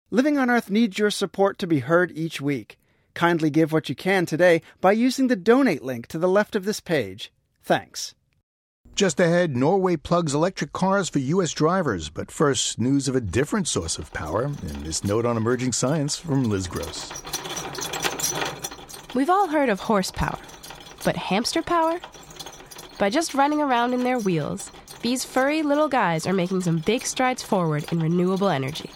Living on Earth needs your support to be heard each week. Kindly give what you can today by using the donate link to the left of this page. Thanks. Just ahead, Norway plugs electric cars for U.S. drivers. But first, news of a different source of power in this note on emerging science from Liz Gross. We've all heard of horsepower, but hamster power? By just running around in their wheels, these furry little guys are making some big strides forward in renewable energy.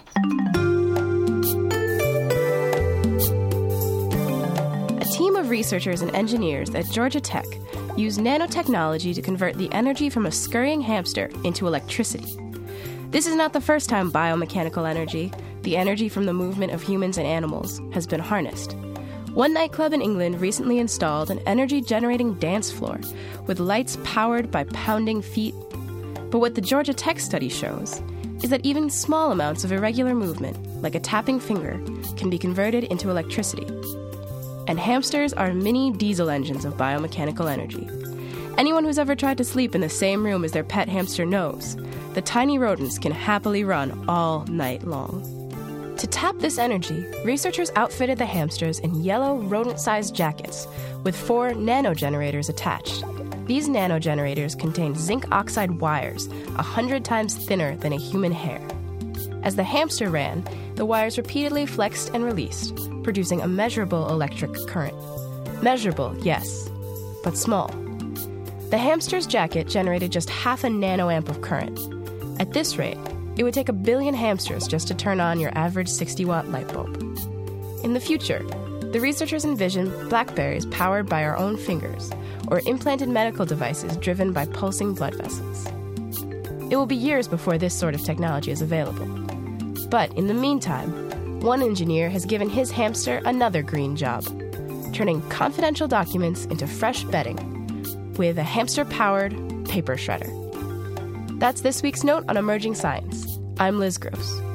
A team of researchers and engineers at Georgia Tech use nanotechnology to convert the energy from a scurrying hamster into electricity. This is not the first time biomechanical energy, the energy from the movement of humans and animals, has been harnessed. One nightclub in England recently installed an energy-generating dance floor with lights powered by pounding feet. But what the Georgia Tech study shows is that even small amounts of irregular movement, like a tapping finger, can be converted into electricity. And hamsters are mini diesel engines of biomechanical energy. Anyone who's ever tried to sleep in the same room as their pet hamster knows the tiny rodents can happily run all night long. To tap this energy, researchers outfitted the hamsters in yellow rodent-sized jackets with 4 nanogenerators attached. These nanogenerators contain zinc oxide wires 100 times thinner than a human hair. As the hamster ran, the wires repeatedly flexed and released, producing a measurable electric current. Measurable, yes, but small. The hamster's jacket generated just half a nanoamp of current. At this rate, it would take 1 billion hamsters just to turn on your average 60-watt light bulb. In the future, the researchers envision BlackBerries powered by our own fingers, or implanted medical devices driven by pulsing blood vessels. It will be years before this sort of technology is available. But in the meantime, one engineer has given his hamster another green job, turning confidential documents into fresh bedding with a hamster-powered paper shredder. That's this week's note on emerging science. I'm Liz Gross.